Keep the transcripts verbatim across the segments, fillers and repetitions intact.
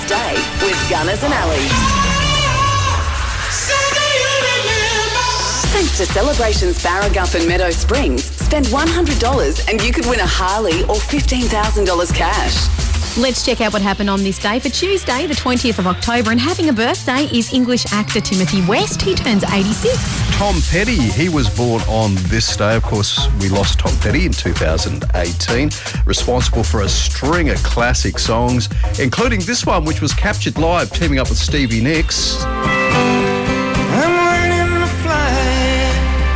this day with Gunners and Ali. Thanks to Celebrations Barragup and Meadow Springs, spend one hundred dollars and you could win a Harley or fifteen thousand dollars cash. Let's check out what happened on this day. For Tuesday, the twentieth of October, and having a birthday is English actor Timothy West. He turns eighty-six. Tom Petty, he was born on this day. Of course, we lost Tom Petty in two thousand eighteen, responsible for a string of classic songs, including this one, which was captured live, teaming up with Stevie Nicks. I'm learning to fly,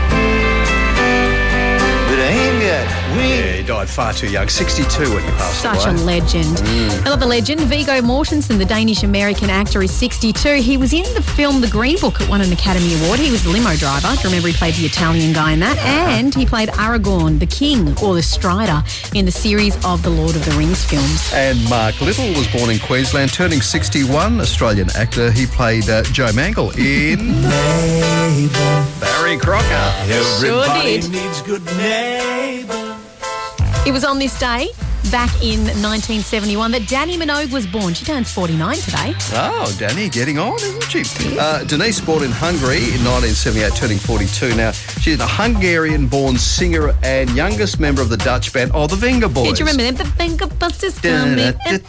but I ain't got wings. Yeah, he died far too young, sixty-two when he passed Such away. a legend. Mm. I love the legend. Viggo Mortensen, the Danish-American actor, is sixty-two. He was in the film The Green Book. It won an Academy Award. He was the limo driver. Remember, he played the Italian guy in that. And he played Aragorn, the king, or the Strider, in the series of the Lord of the Rings films. And Mark Little was born in Queensland, turning sixty-one, Australian actor. He played uh, Joe Mangle in Barry Crocker. Sure did. Needs good neighbor. It was on this day, back in nineteen seventy-one, that Dannii Minogue was born. She turns forty-nine today. Oh, Danny getting on, isn't she? Uh, Denise born in Hungary in nineteen seventy-eight, turning forty-two. Now, she's a Hungarian-born singer and youngest member of the Dutch band, oh, the Venga Boys. Did you remember them? The Venga Busters coming.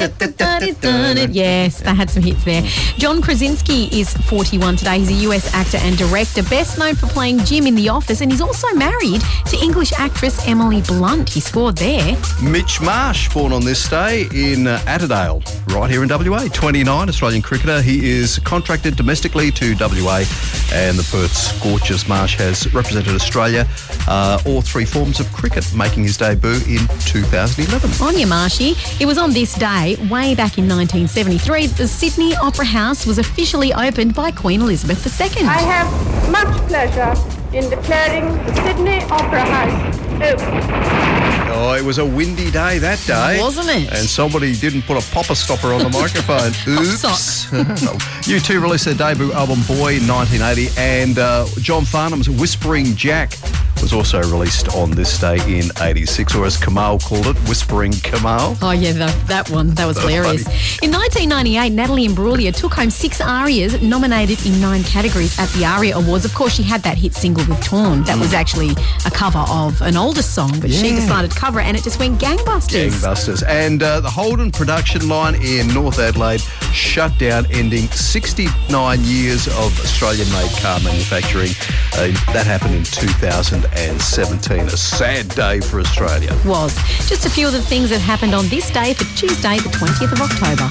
Yes, they had some hits there. John Krasinski is forty-one today. He's a U S actor and director, best known for playing Jim in The Office, and he's also married to English actress Emily Blunt. He scored there. Mitch Marsh, born on this day in uh, Atterdale, right here in W A. twenty-nine, Australian cricketer. He is contracted domestically to W A, and the Perth Scorchers. Marsh has represented Australia uh, all three forms of cricket, making his debut in two thousand eleven. On your Marshy, it was on this day, way back in nineteen seventy-three, the Sydney Opera House was officially opened by Queen Elizabeth the Second. I have much pleasure in declaring the Sydney Opera House open. Oh, it was a windy day that day. Wasn't it? And somebody didn't put a popper stopper on the microphone. Oops. U two released their debut album Boy in nineteen eighty, and uh, John Farnham's Whispering Jack was also released on this day in eighty-six, or as Kamal called it, Whispering Kamal. Oh, yeah, the, that one. That was That was hilarious. funny. In nineteen ninety-eight, Natalie Imbruglia took home six arias nominated in nine categories at the ARIA Awards. Of course, she had that hit single with Torn. That was actually a cover of an older song, but she Yeah. decided to cover it, and it just went gangbusters. Gangbusters. And uh, the Holden production line in North Adelaide shut down, ending sixty-nine years of Australian-made car manufacturing. Uh, that happened in two thousand seventeen. A sad day for Australia. Was. Just a few of the things that happened on this day for Tuesday, the twentieth of October.